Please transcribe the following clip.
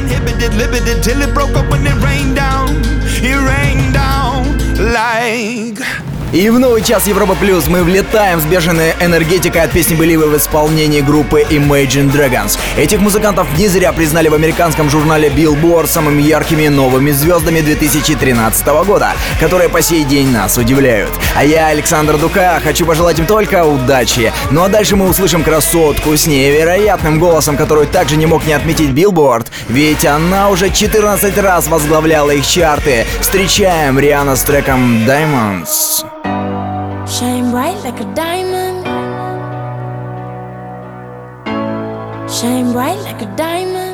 uninhibited, limited till it broke up when it rained down. It rained down like. И в новый час Европа Плюс мы влетаем с бешеной энергетикой от песни «Believer» в исполнении группы Imagine Dragons. Этих музыкантов не зря признали в американском журнале Billboard самыми яркими новыми звездами 2013 года, которые по сей день нас удивляют. А я, Александр Дука, хочу пожелать им только удачи. Ну а дальше мы услышим красотку с невероятным голосом, которую также не мог не отметить Billboard, ведь она уже 14 раз возглавляла их чарты. Встречаем Риhanna с треком Diamonds. Shine bright like a diamond. Shine bright like a diamond.